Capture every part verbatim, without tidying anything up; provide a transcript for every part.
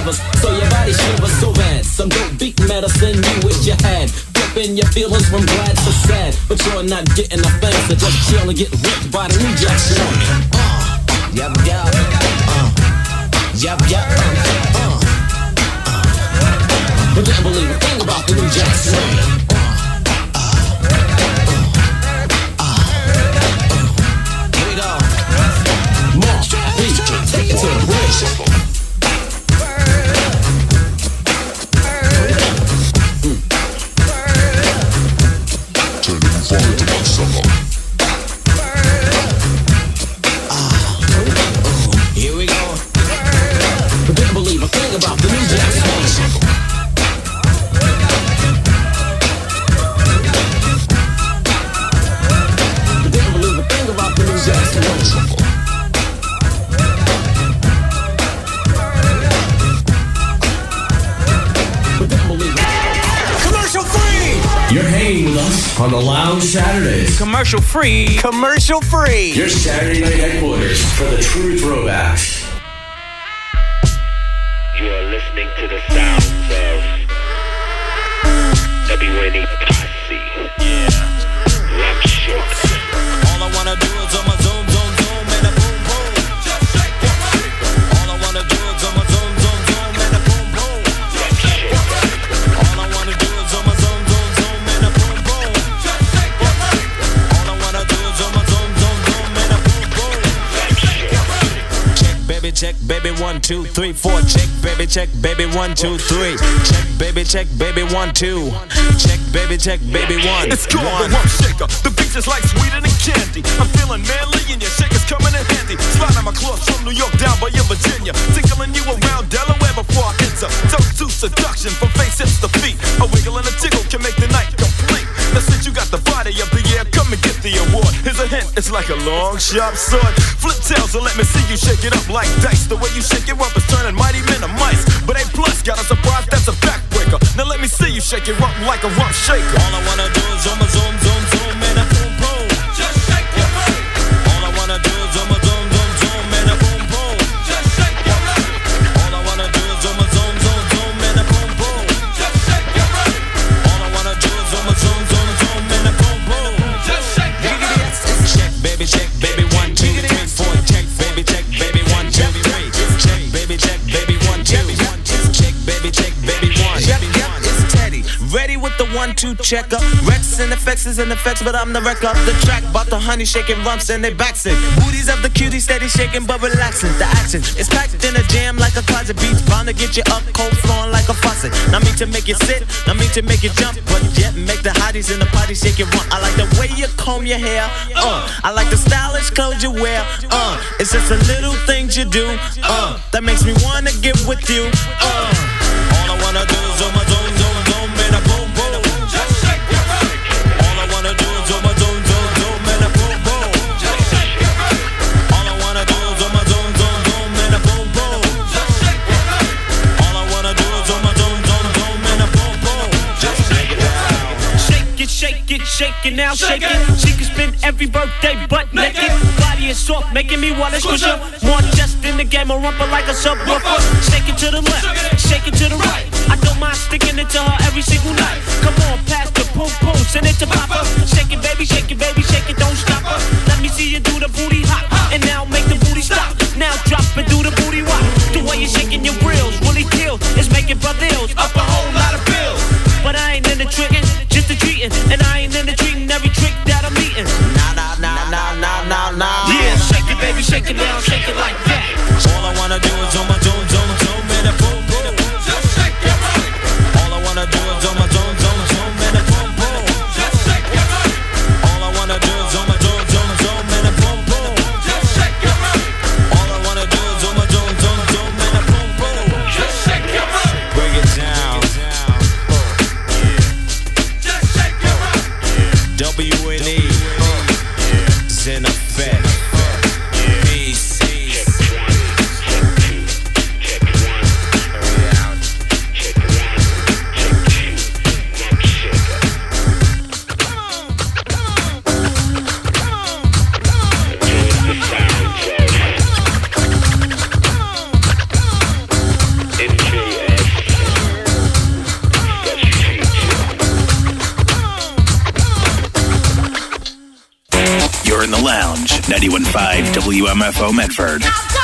delivers, so your body shivers so bad. Some dope beat medicine you wish you had. Flipping your feelings from glad to sad, but you're not getting a thing, so just chill and get ripped by the New Jack Swing. Uh, yup, yup, uh, yup, yup, uh, uh, uh. But didn't believe a thing about the New Jack Swing. Take it to the bridge. Here we go. But didn't believe a thing about the New Jack Swing. But didn't believe a thing about the New Jack Swing. You're hanging with us on the Lounge Saturdays. Commercial free. Commercial free. Your Saturday night headquarters for the true throwbacks. You are listening to the sounds of W N E Posse. Yeah. Rap Shake. All I wanna do is on my zoom, zoom, zoom, and a boom, boom. Just shake your body. All I wanna do is on my zoom, zoom, zoom, and a boom, boom. Rap Shake. All I wanna do is on my zoom, zoom, zoom, and a boom, boom. Just shake your body. All I wanna do is on my zoom, zoom, zoom, and a boom, boom. Rap Shake. Check, baby, check, baby, one, two, three, four. Check, baby, check, baby, one, two, three. Check, baby, check, baby, one, two. Check, baby, check, baby, one. It's called one. the Rump Shaker. The beach is like sweeter than candy. I'm feeling manly and your shaker's coming in handy. Sliding my clothes from New York down by your Virginia. Tickling you around Delaware before I enter. Dose to seduction from face hips to feet. A wiggle and a tickle can make the night complete. Now since you got the body of the year, come and get the award. Here's a hint, it's like a long sharp sword. Flip tails, so let me see you shake it up like dice. The way you shake it up is turning mighty men to mice. But A plus got a surprise, that's a backbreaker. Now let me see you shake it up like a rump shaker. All I wanna do is on my zoom, zoom, zoom, and a boom, boom. Just shake your body. All I wanna do is on my zoom, zoom, zoom, and a boom, boom. Just shake your body. All I wanna do is on my zoom, zoom, zoom, and a boom, boom. Just shake your body. All I wanna do is on my zoom, zoom, zoom, and a boom, boom. Just shake your body. Check, baby, check, baby, one, two, three, four. Check, baby, check, baby, one, two, three. Check, baby, check, baby, one, two. Check, baby, check, baby, one. Yep, yep, it's Teddy. Ready with the one, two checker. Rex and effects is in effects, but I'm the wreck of the track. Bought the honey shaking rumps and they backs it. Booties of the cuties steady shaking but relaxing. The action is packed in a jam like a closet. Beats bound to get you up, cold flowing like a faucet. Not mean to make you sit, not mean to make you jump, but yet make the hotties in the party shake it rump. I like the way you comb your hair, uh. I like the stylish clothes you wear, uh. It's just the little things you do, uh. That makes me wanna get with you, uh. All I wanna do is on my zoom, zoom, zoom, and a boom, boom. Just shake your body. All I wanna do is on my zoom, zoom, zoom, and a boom, boom. Just shake your body. All I wanna do is on my zoom, zoom, zoom, and a boom, boom. Just shake your body. All I wanna do is on my zoom, zoom, zoom, and a boom, boom. Just shake it down. Shake it, shake it, shake it now, shake it. She can spend every birthday butt naked. Body is soft, making me wanna squish her. More just in the game, a rumper like a subwoofer. Shake it to the left, shake it to the right. I don't mind sticking it to her every single night. Come on, pass the boom boom, send it to Papa. Shake it, baby, shake it, baby, shake it, don't stop her. Let me see you do the booty hop, and now make the booty stop. Now drop and do the booty walk. The way you're shaking your grills really kills. It's making brothers up a whole lot of bills. But I ain't in the tricking, just the treating, and I ain't in the treating every trick that I'm eating. Nah, nah, nah, nah, nah, nah, nah. Yeah, shake it, baby, shake it down, shake it like that. All I wanna do is on my zoom, zoom, zoom, and a boom, boom. Just shake your body. All I wanna do is on my zoom, zoom, zoom, and a boom, boom. Just shake your body. All I wanna do is on my zoom, zoom, zoom, and a boom, boom. Just shake your body. All I wanna do is on my zoom, zoom, zoom, and a boom, boom. Just shake your body. Break it down. in the Lounge. ninety-one point five W M F O Medford.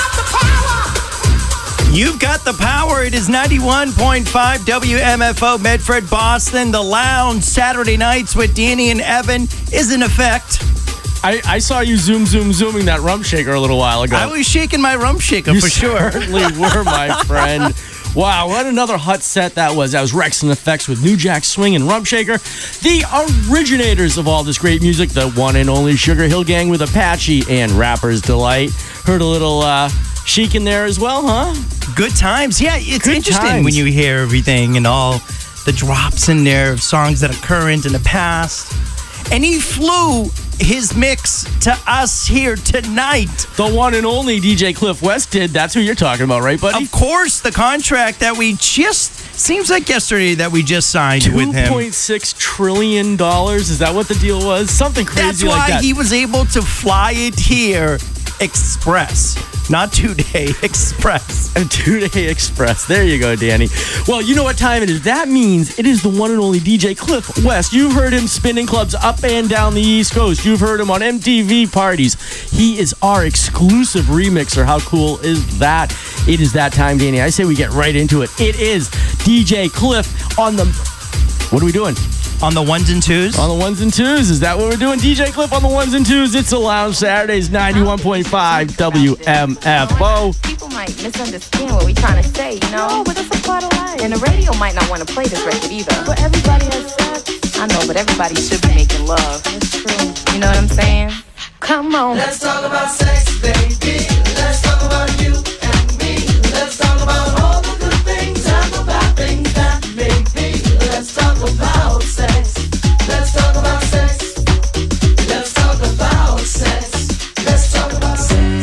You've got the power. It is ninety-one point five W M F O Medford, Boston. The Lounge, Saturday nights with Danny and Evan is in effect. I, I saw you zoom, zoom, zooming that rump shaker a little while ago. I was shaking my rump shaker you for sure. certainly were, my friend. Wow, what another hot set that was. That was Rex and Effects with New Jack Swing and Rump Shaker. The originators of all this great music, the one and only Sugar Hill Gang with Apache and Rapper's Delight. Heard a little uh, Chic in there as well, huh? Good times. Yeah, it's Good interesting times. when you hear everything and all the drops in there of songs that are current in the past. And he flew his mix to us here tonight. The one and only D J Cliff West did. That's who you're talking about, right, buddy? Of course, the contract that we just, seems like yesterday that we just signed with him. two point six trillion dollars. Is that what the deal was? Something crazy That's why like that. he was able to fly it here express. Not two-day express. A two-day express. There you go, Danny. Well, you know what time it is. That means it is the one and only D J Cliff West. You've heard him spinning clubs up and down the East Coast. You've heard him on M T V parties. He is our exclusive remixer. How cool is that? It is that time, Danny. I say we get right into it. It is D J Cliff on the... What are we doing? On the ones and twos? On the ones and twos. Is that what we're doing? D J Cliff on the ones and twos. It's a Lounge Saturdays, ninety-one point five W M F O. People might misunderstand what we're trying to say, you know? No, but it's a part of life. And the radio might not want to play this record either. But everybody has sex. I know, but everybody should be making love. That's true. You know what I'm saying? Come on. Let's talk about sex, baby. Let's talk about you and me. Let's talk about all the good things and the bad things that may be. Let's talk about sex. Let's talk about sex. Let's talk about sex. Let's talk about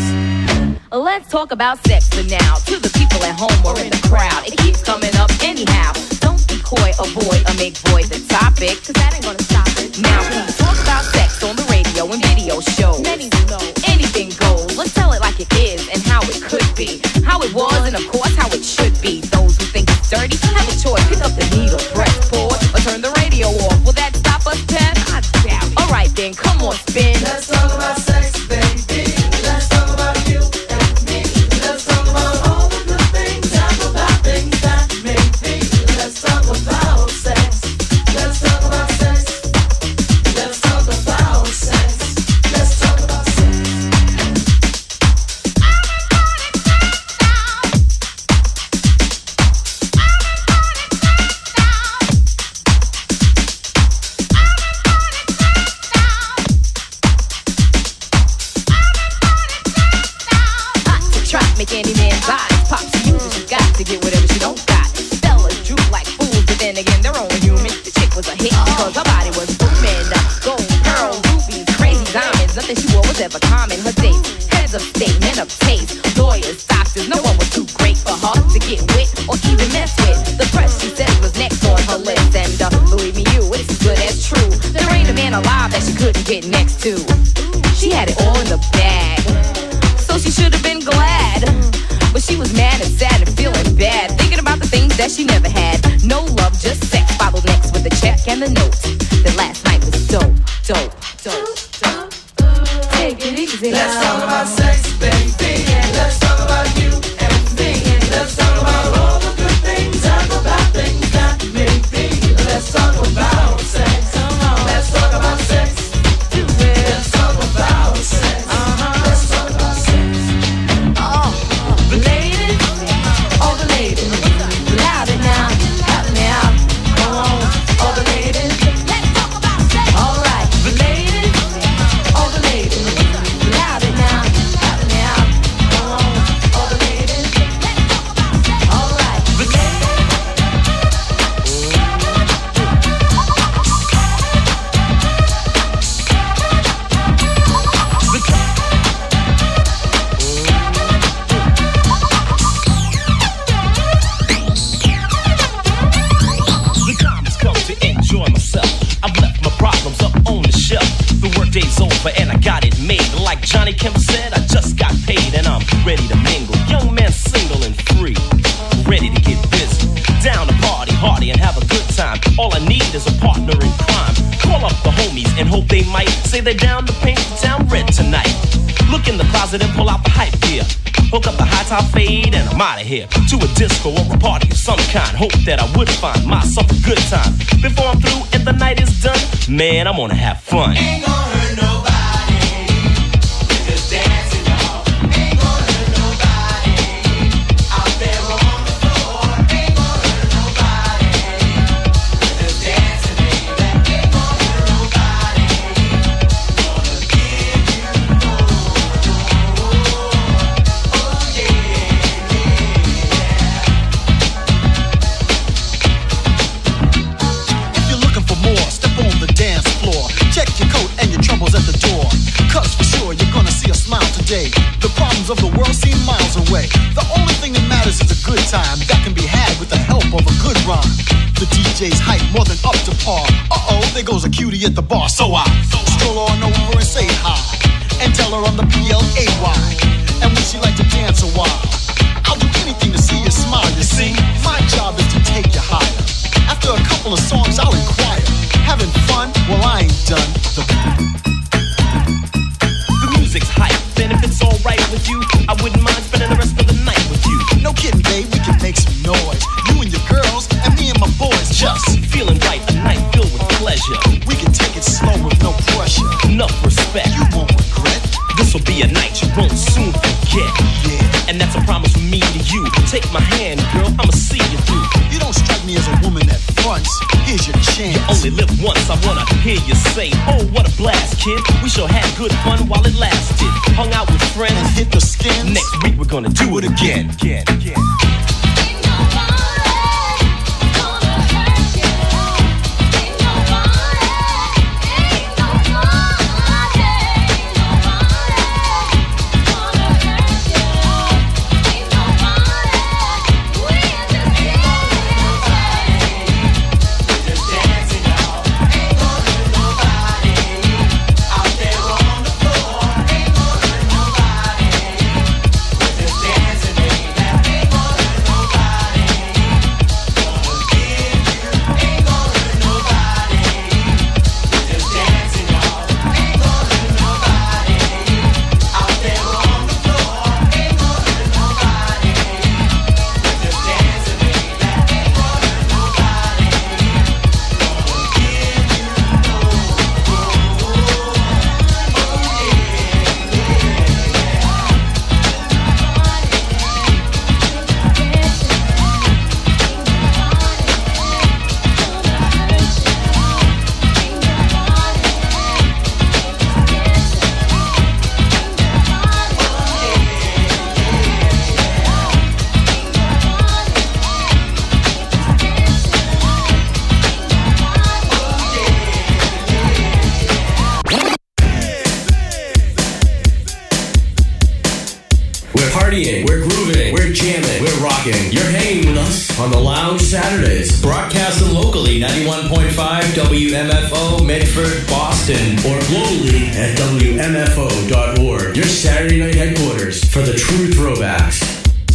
sex. Let's talk about sex for now. To the people at home or in the crowd, it keeps coming up anyhow. Don't be coy, avoid, or make void the topic, cause that ain't gonna stop it. Now please talk about sex on the radio and video shows. Many know anything goes. Let's tell it like it is and how it could be, how it was, and of course how it should be. Those who think it's dirty have a choice. Pick up the needle, press pause, or turn the radio off. Will that stop us, Ted? I doubt it. Alright then, come on, spin. Let's talk about sex, baby. Let's talk about you and me. Let's talk about all the good things and the bad things that may be. Let's talk about sex. Let's talk about sex. Let's talk about sex. Let's talk about sex. Make any man's eyes pop. She uses, she's got to get whatever she don't got. Fellas droop like fools, but then again, they're only human. The chick was a hit because her body was booming. Gold, pearls, rubies, crazy diamonds. Nothing she wore was ever common. Her dates, heads of state, men of taste, lawyers, doctors. No one was too great for her to get with or even mess with. The press, she said, was next on her list. And uh, believe me, you, it's as good as true. There ain't a man alive that she couldn't get next to. She had it all in the bag. So she should have been glad. But she was mad and sad and feeling bad, thinking about the things that she never had. No love, just sex. Followed next with the check and the note. That last night was dope, dope, dope, dope. Take it easy now. Let's talk about sex, baby. Let's talk about you and me. Let's talk about all the good things and the bad things that may be. Let's talk about sex. Let's talk about sex. Let's talk about sex. Let's talk about sex. The ladies, all the ladies, loud it now, loud it now. Come on, all the ladies, let's talk about sex. All right, the ladies, all the ladies, loud it now, loud it now. Come on, all the ladies, let's talk about sex. All right, the ladies. The time has come to enjoy myself. I've left my problems up on the shelf. The workday's over and I got it made. Like Johnny Kemp said, I just got paid and I'm ready to mingle. Young man, single and free, ready to get busy. Down to party, hardy and have a good time. All I need is a partner in crime. Call up the homies and hope they might say they're down to paint the town red tonight. Look in the closet and pull out the hype gear. Hook up the high top fade and I'm out of here. To a disco or a party of some kind. Hope that I would find myself a good time. Before I'm through and the night is done, man, I'm gonna have fun. Ain't gonna hurt nobody. We're just dancing, y'all. Ain't gonna hurt nobody. Out there on the floor. Ain't gonna hurt nobody. We're just dancing, baby. Ain't gonna hurt nobody. Gonna give you more. Oh, yeah, yeah. If you're looking for more, step on the dance floor. Check your coat and your troubles at the door. Cause for sure you're gonna see a smile today. The problems of the world seem miles away. The only thing that matters is a good time that can be had with the help of a good rhyme. The D J's hype more than up to par. Uh-oh, there goes a cutie at the bar. So I stroll on over and say hi and tell her I'm the P L A Y. And would she like to dance a while? I'll do anything to see you smile, you see. My job is to take you higher. After a couple of songs, I'll inquire. Having fun? Well, I ain't done. The, The music's hype, and if it's alright with you, I wouldn't mind spending the rest of the night with you. no kidding, babe, we can make some noise. You and your girls, and me and my boys. Just feeling right, a night filled with pleasure. We can take it slow with no pressure. Enough respect. You won't regret. This'll be a night you won't soon forget. Yeah. And that's a promise from me to you. Take my hand, girl, I'ma see you through. You don't strike me as a woman that fronts. Here's your chance. You only live once, I wanna hear you say, oh, what a blast, kid. We sure had good fun while it lasted. Hung out with friends and hit the skins. Next week we're gonna do it again. Again, again. We're grooving, we're jamming, we're rocking. You're hanging with us on the Lounge Saturdays. Broadcasting locally, ninety-one point five W M F O, Medford, Boston. Or globally at W M F O dot org. Your Saturday night headquarters for the true throwbacks.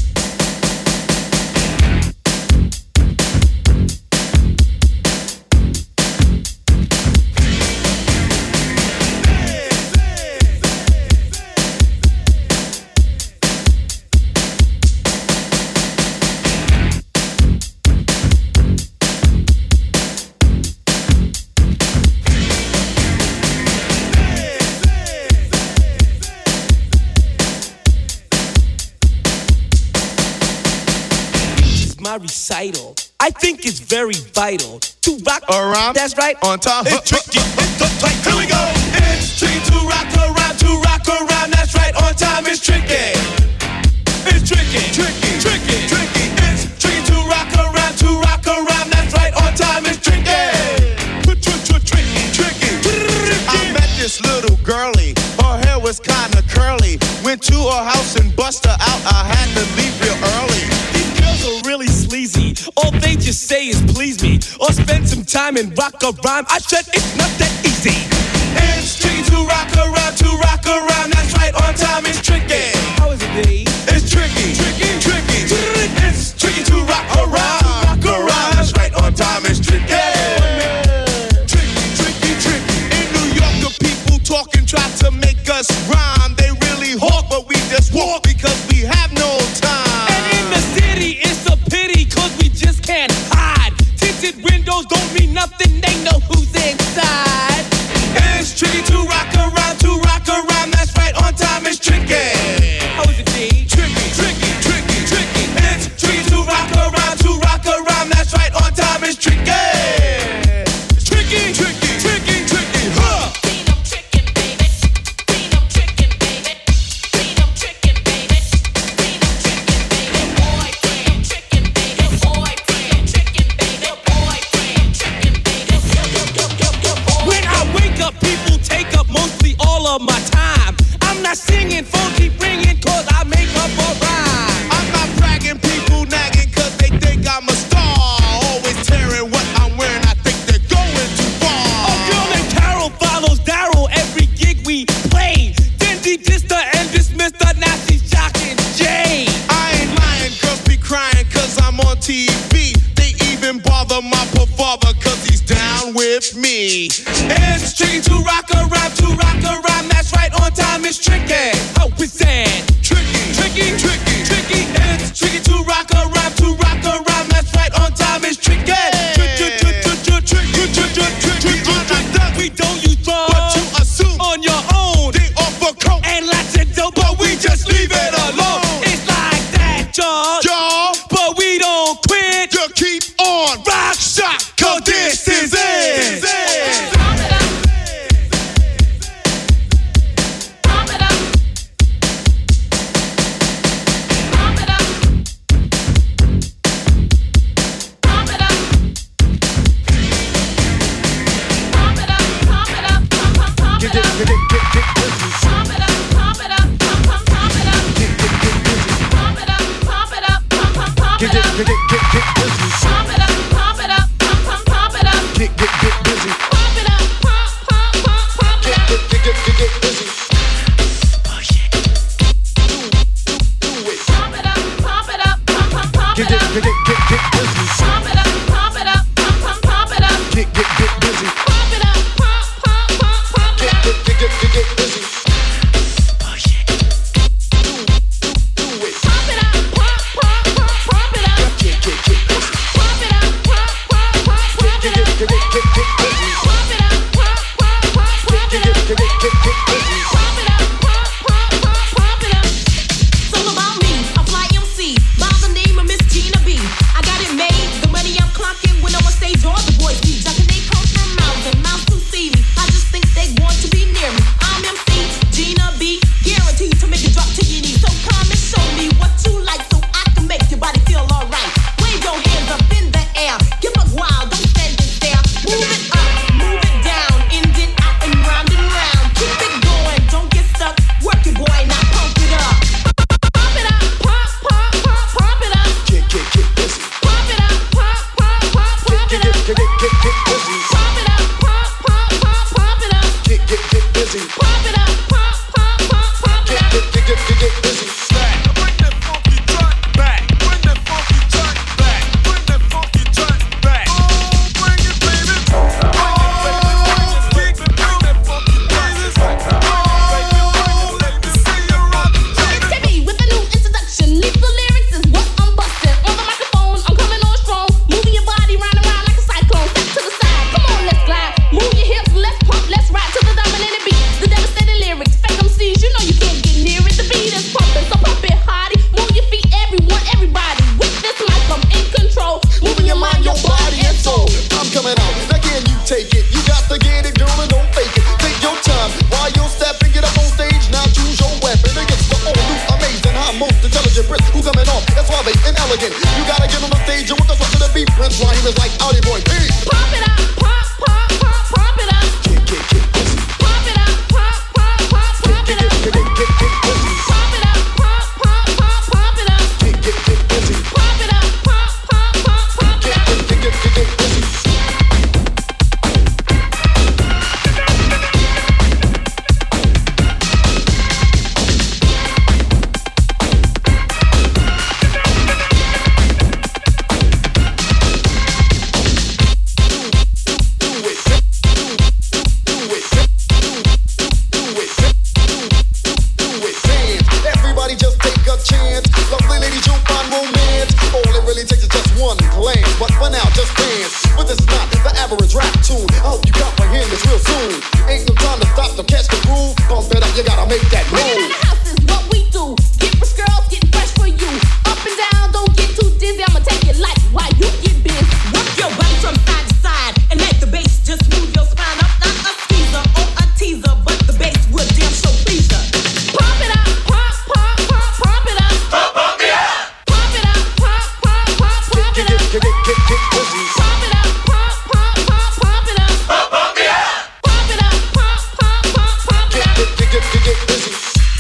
Recital. I think it's very vital to rock around. That's right. On time. It's tricky. It's the tight. Here we go. It's tricky to rock around, to rock around. That's right. On time. It's tricky. It's tricky. Tricky. Tricky. Tricky. It's tricky to rock around, to rock around. That's right. On time. It's tricky. Tricky. Tricky. I met this little girlie. Her hair was kinda curly. Went to her house and bust her out. I had to leave real early. Are really sleazy. All they just say is please me or spend some time and rock a rhyme. I said it's not that easy. It's tricky to rock around, to rock around. That's right, on time it's tricky. How is it, Dave? It's tricky, tricky, tricky. It's tricky to rock around, rock around. That's right, on time it's tricky. Tricky, tricky, tricky. In New clothes don't mean nothing, they know who's inside. It's tricky to rock around, to rock around, that's right, on time it's tricky. How is it, D? Tricky, tricky, tricky, tricky. It's tricky to rock around, to rock around, that's right, on time it's tricky. Tricky, tricky, tricky, tricky, huh? Of my time, I'm not singing, phone keep ringing, cause I make up a rhyme. I'm not bragging, people nagging, cause they think I'm a star. Always tearing what I'm wearing, I think they're going too far. A girl named Carol follows Daryl every gig we play. Then she dissed her and dismissed her, now she's jocking Jay. I ain't lying, girls be crying, cause I'm on T V. They even bother my poor father, cause he's down with me. It's tricky to rock around, to rock around, that's right, on time it's tricky. How is that? Tricky, tricky, tricky, tricky. It's tricky to rock around, to rock around, that's right, on time it's tricky. We don't use drugs, but you assume on your own. They offer coke and lots of dope, but we just leave it alone. It's like that, y'all, y'all, but we don't quit. You keep on rock shot, cause this is it. average rap tune. I hope you comprehend this real soon. Ain't no time to stop to catch the groove. Bump it up, you gotta make that Right in move. the house is what we do. Get fresh girls, get fresh for you. Up and down, don't get too dizzy. I'ma take your life while you get busy. Work your body from side to side and let the bass just move your spine up. Not a skeezer or a teaser, but the bass would damn so please ya. Pump it up, pump, pump, pump, pump it up. Pump, pump it up. Pump it up, pump, pump, pump, pump it up. Get, get, get, get busy. Pump it up, pump, pump, pump, pump it up. Pump, pump it up. Pump it up, pump, pump, pump, pump it up. Get, get, get, get, get busy.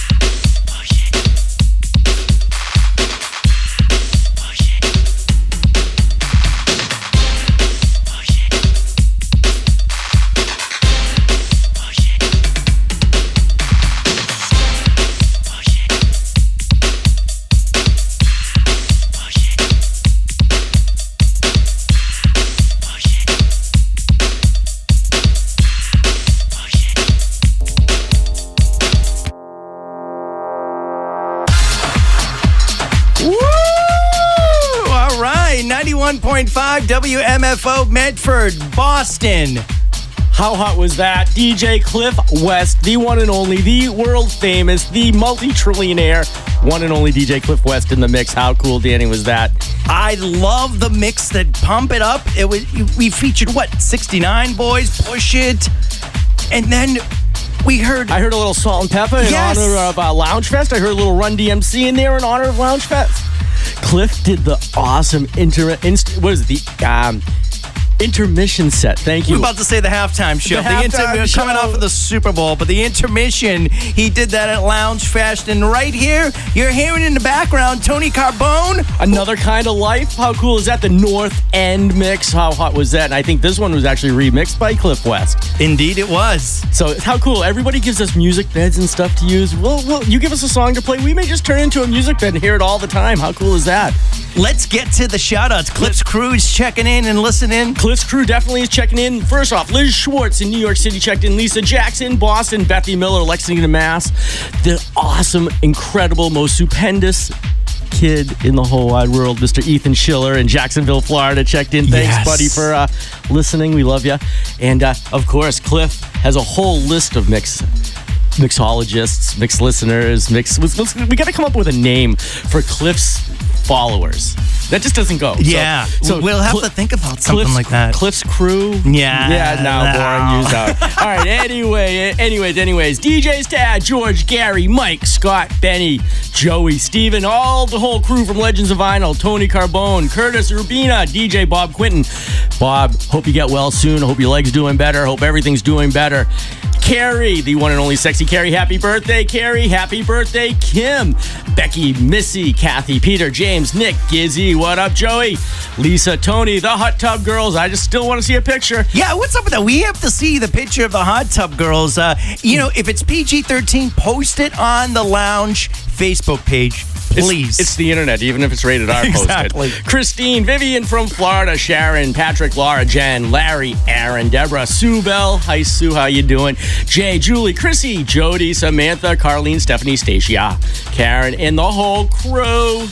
Woo! All right, ninety-one point five W M F O Medford, Boston. How hot was that? D J Cliff West, the one and only, the world famous, the multi-trillionaire, one and only D J Cliff West in the mix. How cool, Danny, was that? I love the mix that Pump It Up. It was we featured what sixty-nine Boys, Push It, and then we heard. I heard a little Salt and Pepper in Yes. honor of uh, Lounge Fest. I heard a little Run D M C in there in honor of Lounge Fest. Cliff did the awesome inter. Inst- what is it? The um, intermission set. Thank you. We're about to say the halftime show. The The, halftime inter- show. coming off of the Super Bowl, but the intermission, he did that at Lounge Fest. And right here, you're hearing in the background Tony Carbone. Another Kind of Life. How cool is that? The North End mix. How hot was that? And I think this one was actually remixed by Cliff West. Indeed, it was. So how cool. Everybody gives us music beds and stuff to use. Well, well, you give us a song to play, we may just turn into a music bed and hear it all the time. How cool is that? Let's get to the shout-outs. Cliff's crew is checking in and listening. Cliff's crew definitely is checking in. First off, Liz Schwartz in New York City checked in. Lisa Jackson, Boston. Bethy Miller, Lexington, Mass. The awesome, incredible, most stupendous kid in the whole wide world, Mister Ethan Schiller in Jacksonville, Florida, checked in. Thanks, Yes. buddy, for uh, listening. We love you. And, uh, of course, Cliff has a whole list of mix mixologists, mix listeners, mix. let's- let's- We got to come up with a name for Cliff's followers. That just doesn't go. So- Yeah, So, we'll have Cl- to think about something Cliff's, like that. Cliff's crew. Yeah. Yeah, now no. boring, used out. All right, anyway, anyways, anyways. D Js Tad, George, Gary, Mike, Scott, Benny, Joey, Steven, all the whole crew from Legends of Vinyl, Tony Carbone, Curtis Rubina, D J Bob Quinton. Bob, hope you get well soon. Hope your leg's doing better. Hope everything's doing better. Carrie, the one and only sexy Carrie. Happy birthday, Carrie. Happy birthday, Kim. Becky, Missy, Kathy, Peter, James, Nick, Gizzy. What up, Joey? Lisa, Tony, the Hot Tub Girls. I just still want to see a picture. Yeah, what's up with that? We have to see the picture of the Hot Tub Girls. Uh, you know, if it's P G thirteen, post it on the Lounge Facebook page, please. It's, it's the internet, even if it's rated R. Exactly. Posted. Christine, Vivian from Florida, Sharon, Patrick, Laura, Jen, Larry, Aaron, Deborah, Sue Bell. Hi, Sue. How you doing? Jay, Julie, Chrissy, Jody, Samantha, Carlene, Stephanie, Stacia, Karen, and the whole crew.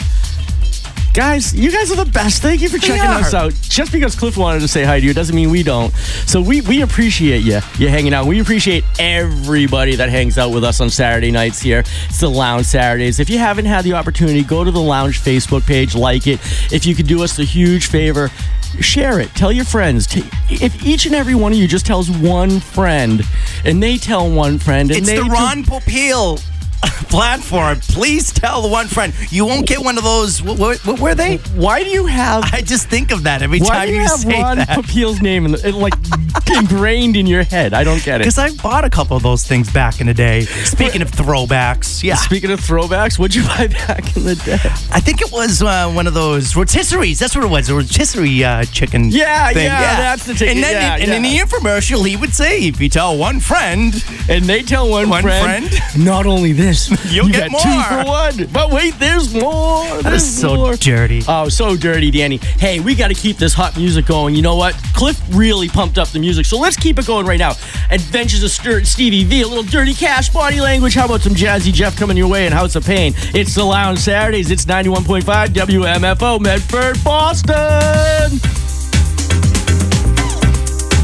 Guys, you guys are the best. Thank you for They checking are. us out. Just because Cliff wanted to say hi to you doesn't mean we don't. So we, we appreciate you, you hanging out. We appreciate everybody that hangs out with us on Saturday nights here. It's the Lounge Saturdays. If you haven't had the opportunity, go to the Lounge Facebook page, like it. If you could do us a huge favor, share it. Tell your friends. T- If each and every one of you just tells one friend, and they tell one friend, and It's they the tell- Ron Popeil platform. Please tell the one friend. You won't get one of those. What, what, what were they? Why do you have? I just think of that every Why time do you you have say Ron that. Popeil's name in the, it, like ingrained in your head? I don't get it. Because I bought a couple of those things back in the day. Speaking of throwbacks, yeah. Speaking of throwbacks, what'd you buy back in the day? I think it was uh, one of those rotisseries. That's what it was. A rotisserie uh, chicken. Yeah, thing. yeah, that's the ticket. And then, Yeah, and in the yeah. infomercial, he would say, "If you tell one friend, And they tell one, One friend, friend? not only this, You'll you get got two more. for one. But wait, there's more. that There's is so more. dirty." Oh, so dirty, Danny. Hey, we got to keep this hot music going. You know what? Cliff really pumped up the music, so let's keep it going right now. Adventures of Stuart, Stevie V, a little Dirty Cash, Body Language. How about some Jazzy Jeff coming your way and House of Pain? It's the Lounge Saturdays. It's ninety-one point five W M F O, Medford, Boston.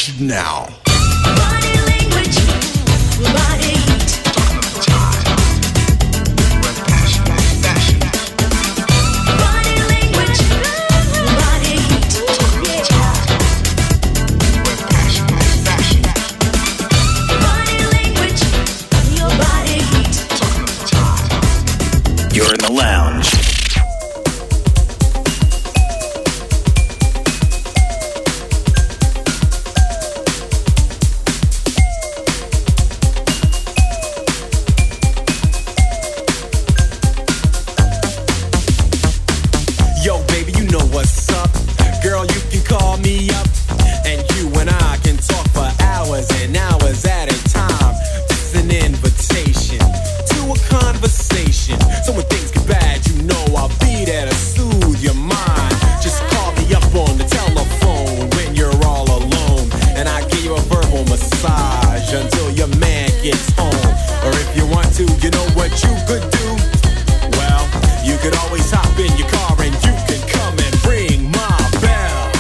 it now. Body language, body heat. Body language, body heat. Body language, your body heat. You're in the lounge. Yo, baby, you know what's up. Girl, you can call me up, and you and I can talk for hours and hours at a time. This is an invitation to a conversation. So when things get bad, you know I'll be there to soothe your mind. Just call me up on the telephone when you're all alone, and I give you a verbal massage until your man gets home. Or if you want to, you know what you could do? Well, you could always hop in your car and you can come and ring my bell.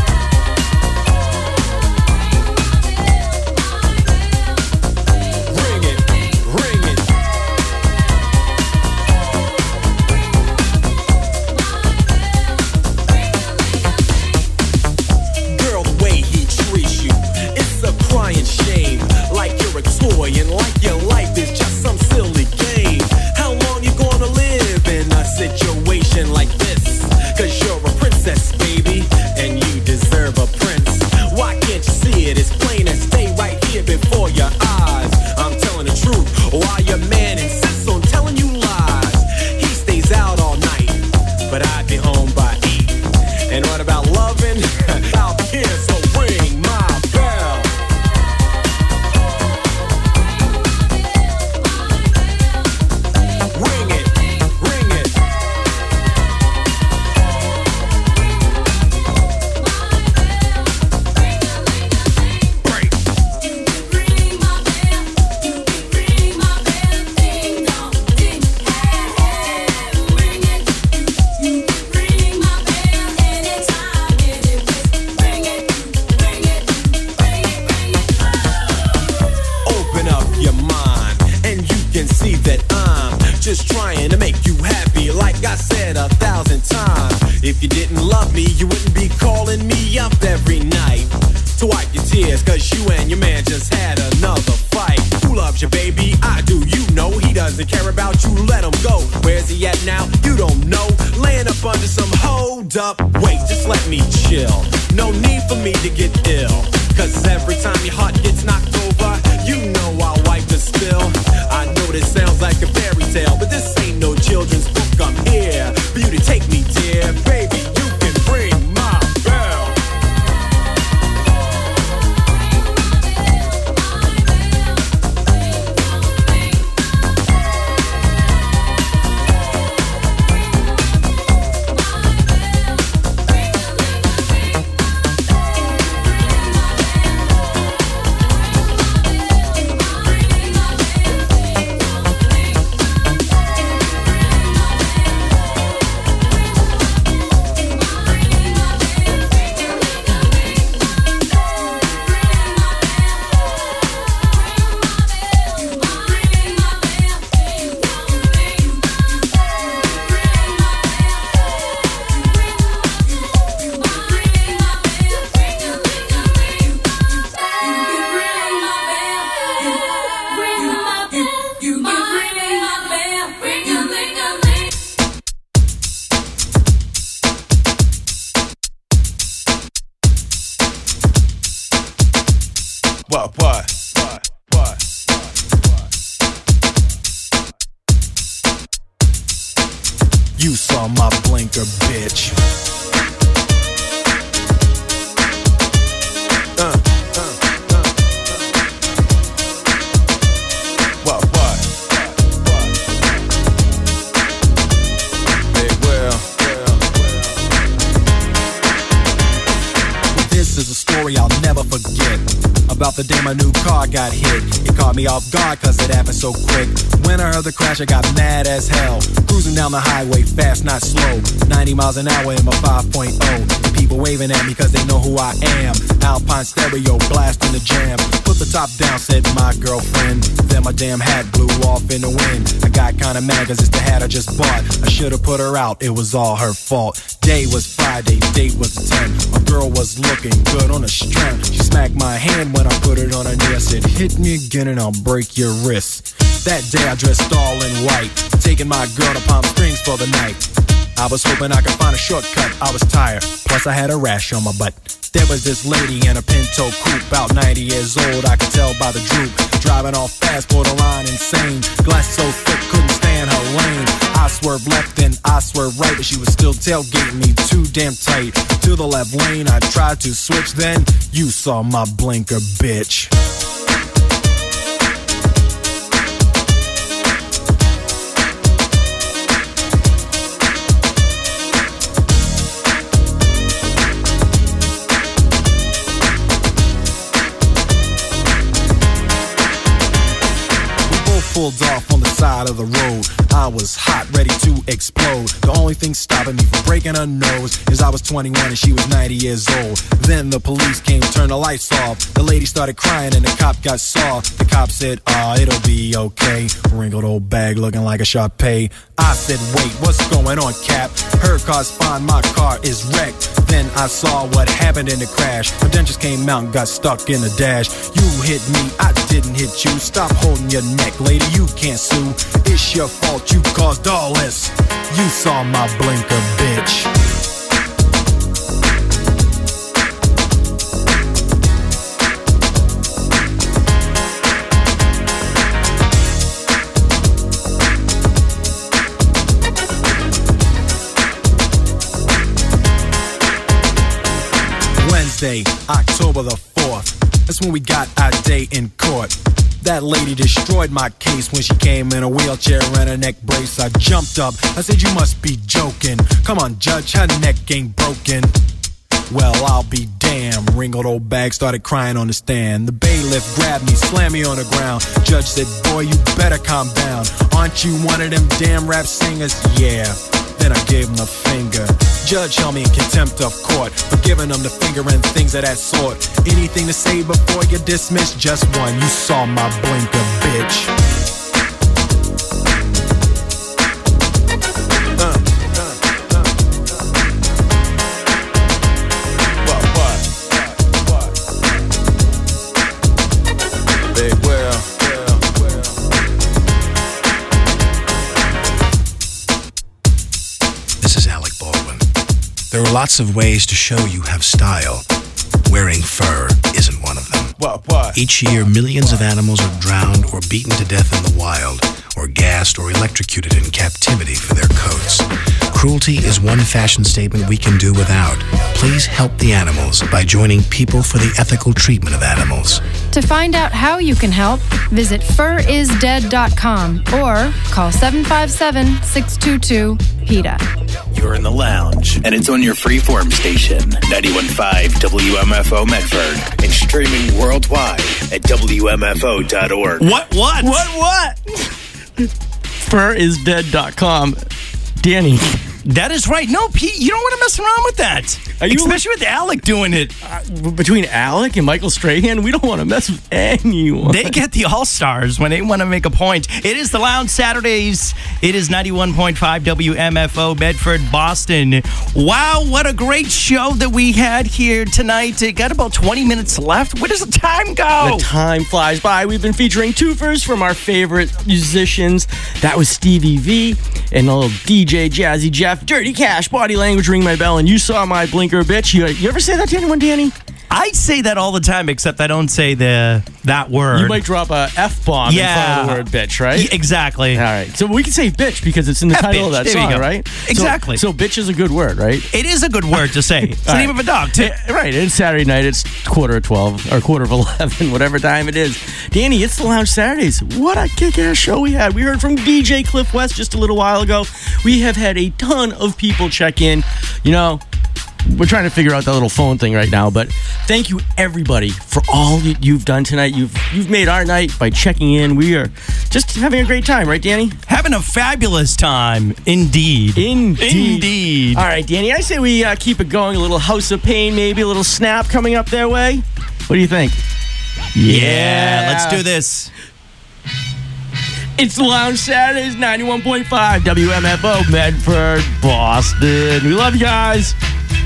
Ring it, ring it. Girl, the way he treats you, it's a crying shame. Like you're a toy and like your life is just some silly game. How long you gonna live in a situation like this? Cause you're a princess, baby, and you deserve a prince. Why can't you see it? It's plain as day right here before your eyes. I'm telling the truth, why your man insists on telling you lies. He stays out all night, but I'd be home by eight. And what about loving? Out here, so ring my bell. Ring it, ring it. Open up your mind, and you can see that I'm just trying to make you happy, like I said a thousand times. If you didn't love me, you wouldn't be calling me up every night to wipe your tears, cause you and your man just had another fight. Who loves you, baby? I do, you know. He doesn't care about you, let him go. Where's he at now? You don't know. Laying up under some hold up. Wait, just let me chill. No need for me to get ill, cause every time your heart gets knocked over, you know I'll wipe the spill. I know this sounds like a fairy tale, but this ain't no children's book. I'm here for you to take me, dear. Baby, you can ring my bell. What, what, what, what? You saw my blinker, bitch. Uh, uh, uh. What, what, what? Big Will. This is a story I'll never forget. About the day my new car got hit. It caught me off guard cause it happened so quick. When I heard the crash, I got mad as hell. Cruising down the highway, fast, not slow. ninety miles an hour in my five point oh. People waving at me cause they know who I am. Alpine stereo, blasting the jam. Put the top down, said my girlfriend. Then my damn hat blew off in the wind. I got kinda mad cause it's the hat I just bought. I should've put her out, it was all her fault. Day was Friday, date was the tenth. My girl was looking good on the strength. She smacked my hand when I put it on her knee. I said, hit me again and I'll break your wrist. That day I dressed all in white, taking my girl to Palm Springs for the night. I was hoping I could find a shortcut, I was tired, plus I had a rash on my butt. There was this lady in a Pinto coupe, about ninety years old, I could tell by the droop. Driving all fast, borderline insane. Glass so thick, couldn't stand her lane. I swerved left and I swerved right, but she was still tailgating me too damn tight. To the left lane, I tried to switch, then you saw my blinker, bitch. Pulled off on the side of the road. I was hot, ready to explode. The only thing stopping me from breaking her nose is I was twenty-one and she was ninety years old. Then the police came, turned the lights off. The lady started crying and the cop got soft. The cop said, ah, it'll be okay. Wrinkled old bag looking like a Sharpay. I said, wait, what's going on, Cap? Her car's fine, my car is wrecked. Then I saw what happened in the crash. My dentures came out and got stuck in the dash. You hit me, I didn't hit you. Stop holding your neck, lady, you can't sue. It's your fault, you caused all this. You saw my blinker, bitch. Wednesday, October the fourth. That's when we got our day in court. That lady destroyed my case when she came in a wheelchair and a neck brace. I jumped up, I said, you must be joking. Come on, judge, her neck ain't broken. Well, I'll be damned. Wrinkled old bag started crying on the stand. The bailiff grabbed me, slammed me on the ground. Judge said, boy, you better calm down. Aren't you one of them damn rap singers? Yeah. Then I gave him the finger. Judge held me in contempt of court for giving him the finger and things of that sort. Anything to say before you're dismissed? Just one. You saw my blinker, bitch. There are lots of ways to show you have style. Wearing fur isn't one of them. What, what? Each year, millions of animals are drowned or beaten to death in the wild, or gassed or electrocuted in captivity for their coats. Cruelty is one fashion statement we can do without. Please help the animals by joining People for the Ethical Treatment of Animals. To find out how you can help, visit fur is dead dot com or call seven five seven, six two two, PETA. You're in the lounge, And it's on your freeform station, ninety-one point five W M F O Medford, and streaming worldwide at W M F O dot org. What, what? What, what? fur is dead dot com. Danny. That is right. No, Pete, you don't want to mess around with that. Are you Especially with Alec doing it. Uh, between Alec and Michael Strahan, we don't want to mess with anyone. They get the All-Stars when they want to make a point. It is the Lounge Saturdays. It is ninety-one point five W M F O Medford, Boston. Wow, what a great show that we had here tonight. It got about twenty minutes left. Where does the time go? The time flies by. We've been featuring twofers from our favorite musicians. That was Stevie V and a little D J Jazzy Jeff. Dirty Cash, Body Language, Ring My Bell, and You Saw My Blinker, bitch. You, you ever say that to anyone, Danny? I say that all the time, except I don't say the that word. You might drop a F-bomb yeah. in front of the word bitch, right? Yeah, exactly. All right. So we can say bitch because it's in the F title bitch. of that There you song, go. right? Exactly. So, so bitch is a good word, right? It is a good word to say. It's the All name right. of a dog, too. Eh, right. It's Saturday night. It's quarter of twelve or quarter of eleven, whatever time it is. Danny, it's the Lounge Saturdays. What a kick-ass show we had. We heard from D J Cliff West just a little while ago. We have had a ton of people check in. You know, we're trying to figure out that little phone thing right now. But thank you, everybody, for all you, you've done tonight. You've you've made our night by checking in. We are just having a great time, right, Danny? Having a fabulous time, indeed. Indeed. Indeed. All right, Danny, I say we uh, keep it going. A little House of Pain, maybe a little Snap coming up their way. What do you think? Yeah, let's do this. It's the Lounge Saturdays, ninety-one point five W M F O, Medford, Boston. We love you guys.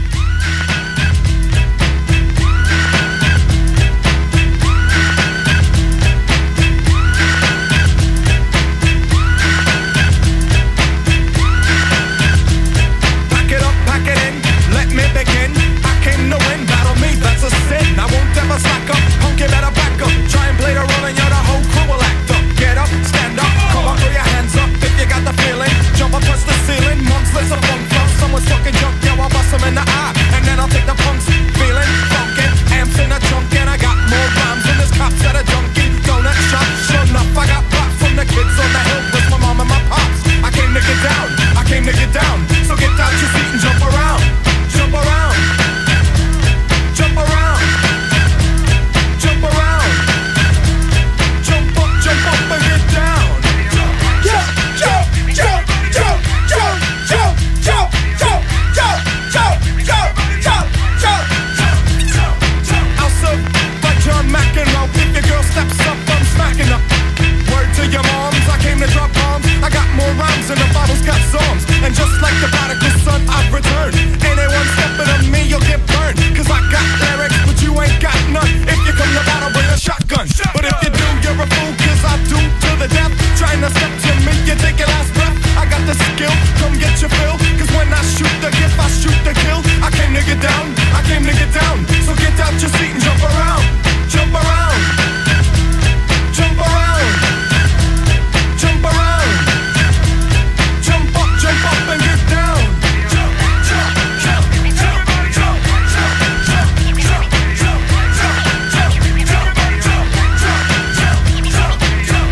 Pack it up, pack it in, let me begin. I came to win, battle me, that's a sin. I won't ever slack up, punk, you better back up. Try and play the role and you're the whole crew will act up. Get up, stand up, come on, throw your hands up if you got the feeling. Jump up, touch the ceiling, monks, let's a funk flow. Someone's fucking junk, yo, I'll bust them in the eye. And then I'll take the punks, feeling funkin'. Amps in a trunk and I got more rhymes than this cops at a junkie. Donut shop, sure enough, I got props from the kids on the hill with my mom and my pops. I came to get down, I came to get down. So get out your seat and jump around, jump around, jump around, jump around, jump up, jump up and get down. Jump, jump, jump, jump, jump, jump, jump, jump, jump, jump, jump, jump, jump, jump, jump, jump. I'll serve like John McEnroe. If your girl steps up, I'm smacking up. Word to your moms, I came to drop bombs. I got more rhymes than the Bible's got psalms. And just like the prodigal son, I've returned. Anyone stepping on me, you'll get burned. Cause I got lyrics, but you ain't got none. If you come to battle, bring a shotgun. But if you do, you're a fool, cause I do to the death. Trying to step to me, you take your last breath. I got the skill, come get your fill. Cause when I shoot the gift, I shoot the kill. I came to get down, I came to get down. So get out your seat and jump around, jump around, jump around, jump around, jump up, jump up and get down. Jump, jump, jump, jump, jump, jump, jump, jump, jump, jump, jump, jump, jump, jump, jump, jump.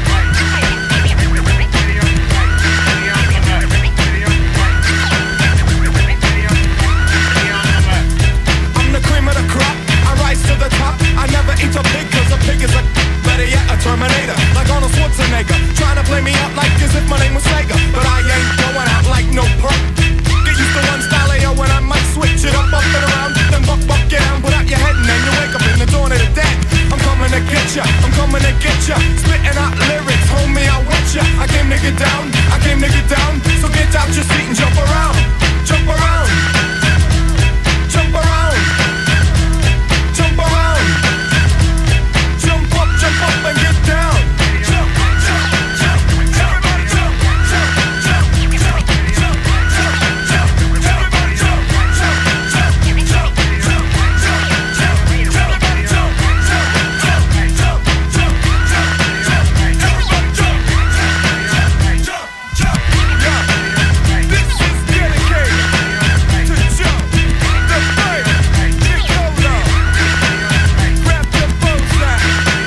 I'm the cream of the crop, I rise to the top. I never eat a pig cause a pig is a better yet a Terminator. Like Arnold Schwarzenegger, trying to play me out like as if my name was Sega. But I ain't going out like no perk. Get used to one style A O when I might switch it up, up and around. Then buck, buck, get down, put out your head and then you wake up in the dawn of the dead. I'm coming to get ya, I'm coming to get ya. Spitting out lyrics, homie, I want ya. I came to get down, I came to get down. So get out your seat and jump around, jump around, jump around, jump around, jump up, jump up and get down. Jump, jump, jump, jump, everybody jump, jump, jump, jump, jump, jump, jump, everybody jump, jump, jump, jump, jump, jump, jump, everybody jump, jump, jump, jump, jump, jump, everybody jump, jump, jump, jump, jump. This is dedicated to Jump, the third, Nicola. Grab your phones now.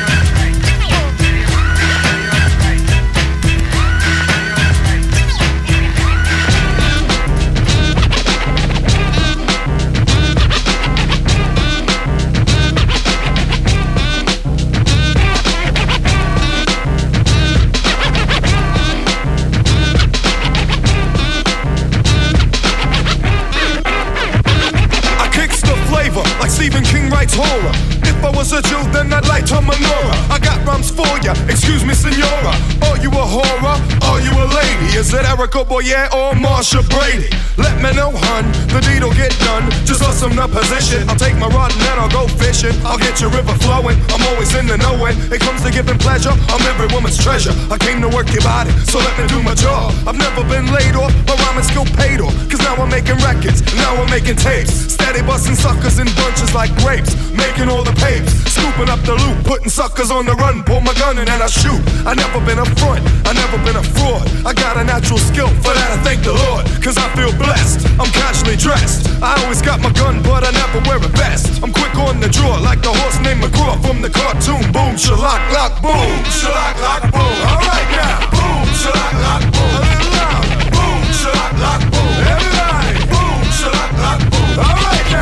I kicks the flavor like Stephen King writes horror. If I was a Jew, then I'd light a menorah. I got rhymes for ya, excuse me, senora. Are you a horror? Are you a lady? Is it Erica Boyer or Marsha Brady? Let me know, hun, the deed'll get done. Just awesome the position. I'll take my rod and then I'll go fishing. I'll get your river flowing. I'm always in the know when it comes to giving pleasure. I'm every woman's treasure. I came to work your body, so let me do my job. I've never been laid off, my rhyming skill paid off. Cause now I'm making records, now I'm making tapes. Steady busting suckers in bunches like grapes. Making all the papes, scooping up the loot, putting suckers on the run. Pull my gun and then I shoot. I never been up front, I never been a fraud. I got a natural skill, for that I thank the Lord. Cause I feel blessed, I'm casually dressed. I always got my gun, but I never wear a vest. I'm quick on the draw, like the horse named McGraw from the cartoon. Boom, shalak, lock, boom, shalak, lock, boom. Alright now, boom, shalak, lock, boom. A little louder, boom, shalak, lock, boom. Everybody, boom, shalak, lock, boom. Alright now.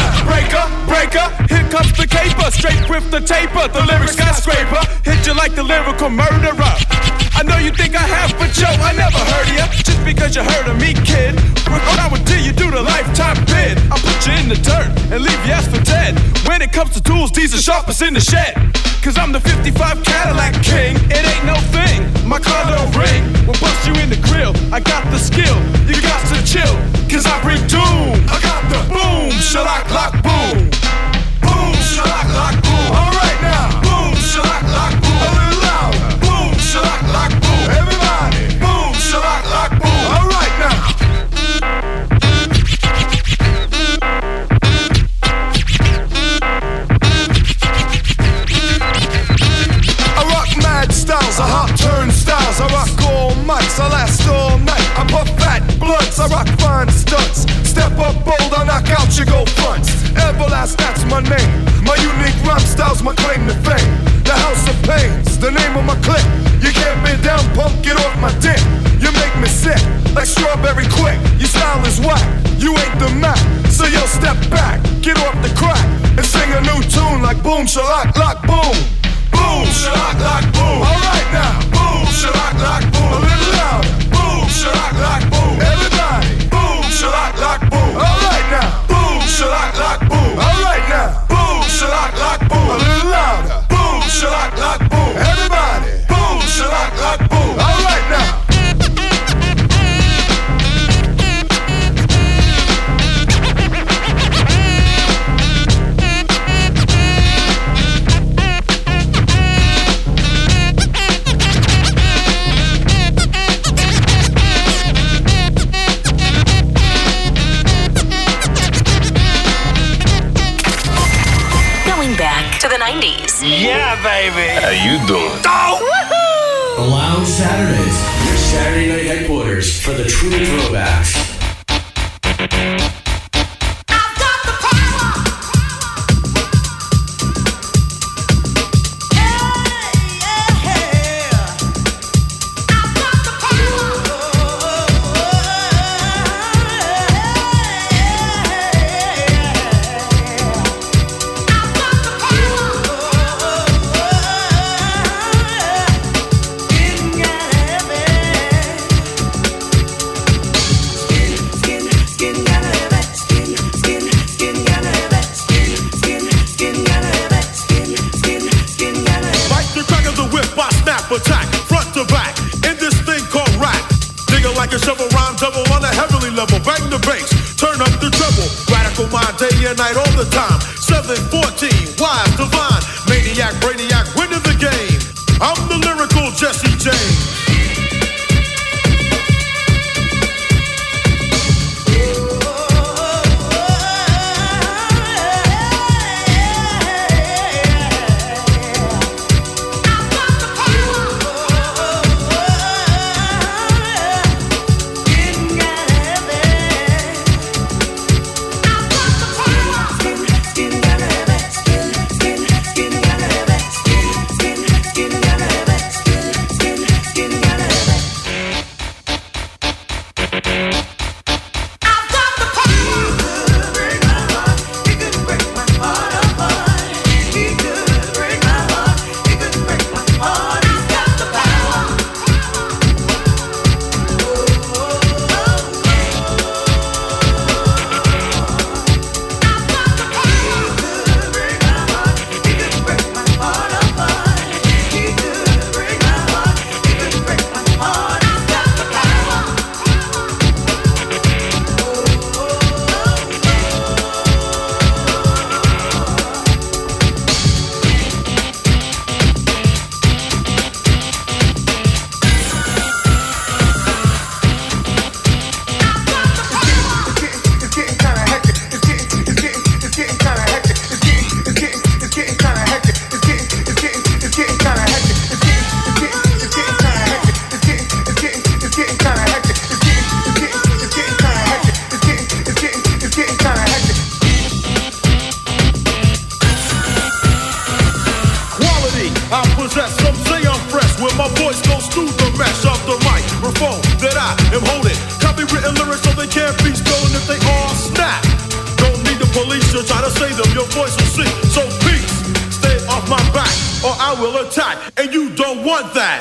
with the taper, the lyric skyscraper. Hit you like the lyrical murderer. I know you think I have, but yo, I never heard of ya. Just because you heard of me, kid. What I would do, you do the lifetime bid. I'll put you in the dirt and leave you ass for dead. When it comes to tools, these are sharpest in the shed. Cause I'm the fifty-five Cadillac king. It ain't no thing, my car don't ring. We'll bust you in the grill, I got the skill. You got to chill, cause I bring doom. I got the boom, shalak lock boom. Boom, shalak lock boom. Alright now, boom, shalak lock boom. A little louder, boom, shalak lock boom. Everybody, boom, shalak lock boom. Alright now. Styles, I hot turnstiles, I rock all mics, I last all night. I puff fat blunts, I rock fine stunts. Step up bold, I knock out your gold fronts. Everlast, that's my name. My unique rhyme style's my claim to fame. The House of Pain's the name of my clique. You can't be down, punk, get off my dick. You make me sick, like strawberry quick. Your style is whack, you ain't the Mac. So yo, step back, get off the crack, and sing a new tune like boom, shalak, lock, boom. Boom, shalak, lock, boom. Alright now. Boom, shalak, lock, boom. A little louder. Boom, shalak, lock, boom. Everybody. Boom, shalak, lock, boom. Alright now. Boom, shalak, lock, boom. Alright now. Boom, shalak, lock, boom. A little louder. Boom, shalak, lock, boom. Everybody. Boom, shalak, lock, boom. Alright now. To the nineties. Yeah, baby. How you doing? Oh! The Lounge Saturdays, your Saturday night headquarters for the true throwbacks. Attack, front to back, in this thing called rap. Nigga like a shovel, rhyme double on a heavenly level. Bang the bass, turn up the treble. Radical mind, day and night, all the time. seven fourteen, wise, divine. Maniac, brainiac, winning the game. I'm the lyrical Jesse James. Police, you're trying to save them, your voice will sing. So peace, stay on. off my back, or I will attack, and you don't want that.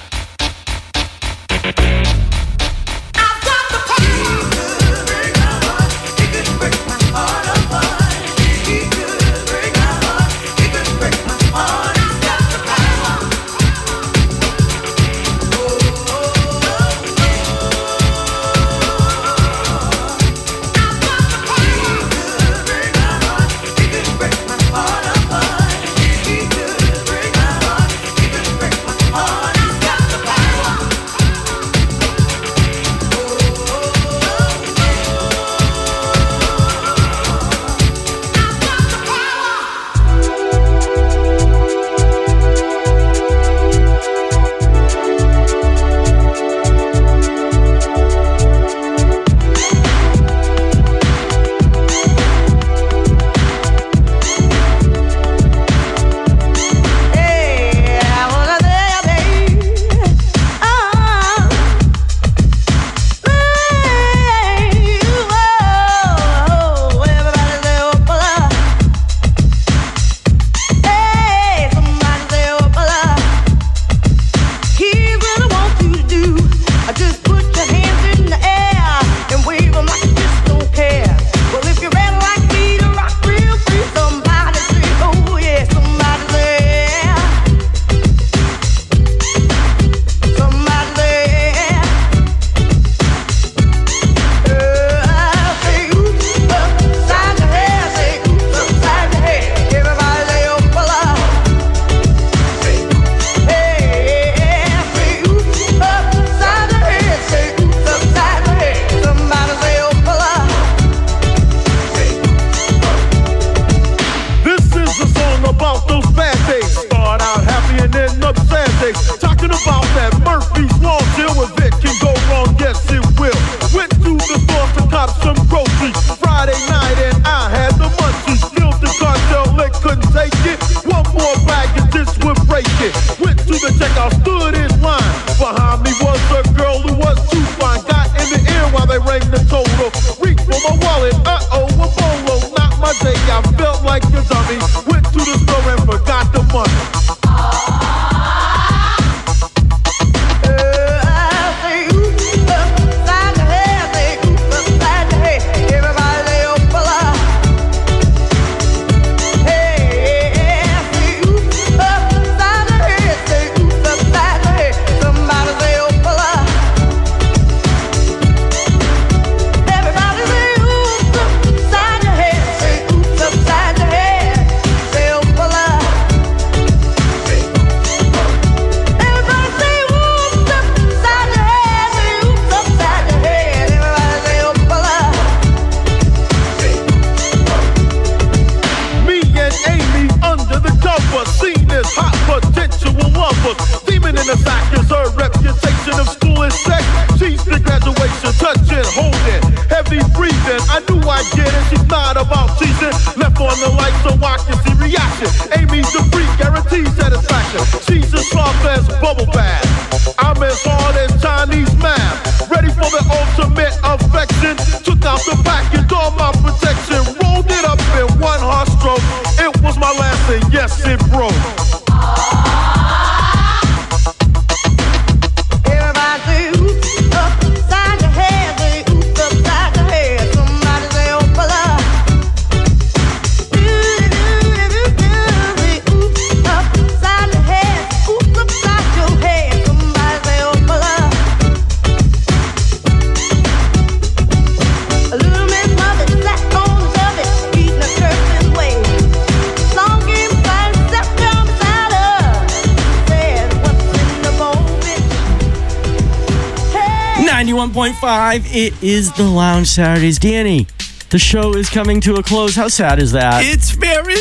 ninety-one point five, it is the Lounge Saturdays. Danny, the show is coming to a close. How sad is that? It's very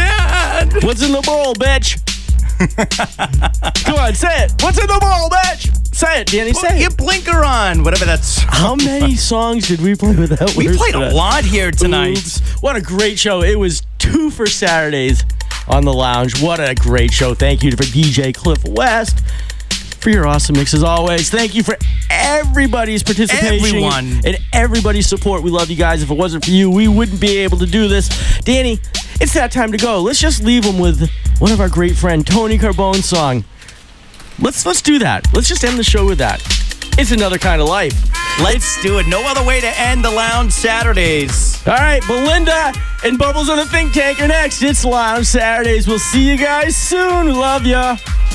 sad. What's in the bowl, bitch? Come on, say it. What's in the bowl, bitch? Say it, Danny, say Put it. your blinker on, whatever that's. How many songs did we play with that? We played a lot here tonight. Oops. What a great show. It was two for Saturdays on the Lounge. What a great show. Thank you for D J Cliff West for your awesome mix as always. Thank you for everybody's participation. Everyone. And everybody's support. We love you guys. If it wasn't for you, we wouldn't be able to do this. Danny, it's that time to go. Let's just leave them with one of our great friend Tony Carbone's song. Let's let's do that. Let's just end the show with that. It's Another Kind of Life. Let's do it. No other way to end the Lounge Saturdays. All right, Belinda and Bubbles on the Think Tank are next. It's Lounge Saturdays. We'll see you guys soon. Love ya.